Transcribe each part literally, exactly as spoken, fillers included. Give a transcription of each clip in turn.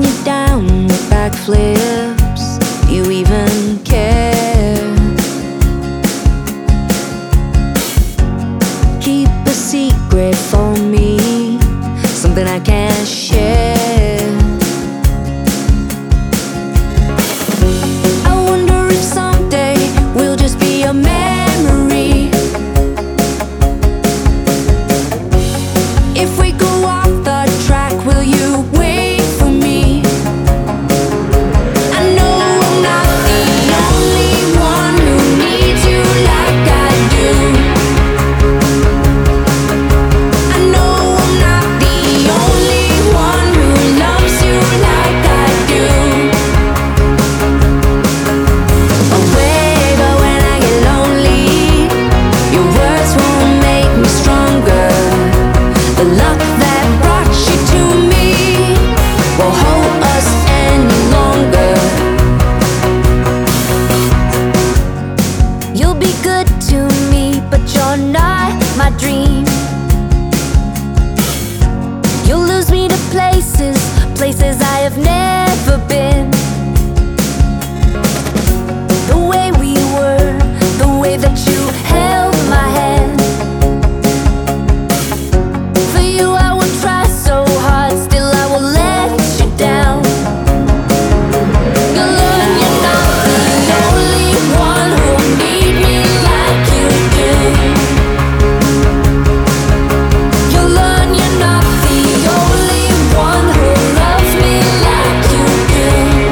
dragging you down with backflips. Do you even care? Keep a secret for me, something I can't share. I wonder if someday we'll just be a memory. If we go off the track, will you wait for me? I know I'm not the only one who needs you like I do. I know I'm not the only one who loves you like I do. Away, but when I get lonely, your words won't make me stronger. The luck that brought you to me won't hold us any longer. You'll be good to me, but you're not my dream. You'll lose me to places, places I have never been. The way we were, the way that you held my hand. For you I will try so hard, still I will let you down. You'll learn you're not the only one who'll need me like you do. You'll learn you're not the only one who loves me like you do.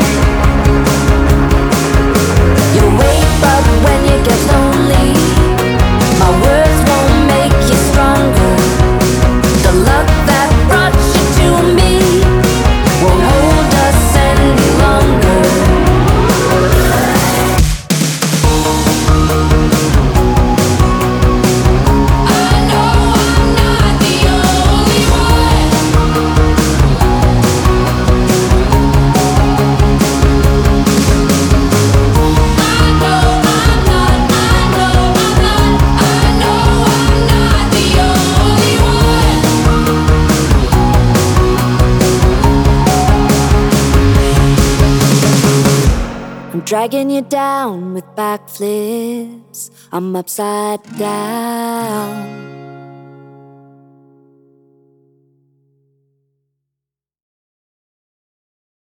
You wake up when you get lonely, my words won't make you stronger. The luck that brought you to me won't hold us any longer. I know I'm not the only one. I know I'm not, I know I'm not, I know I'm not the only one. I'm dragging you down with backflips. I'm upside down.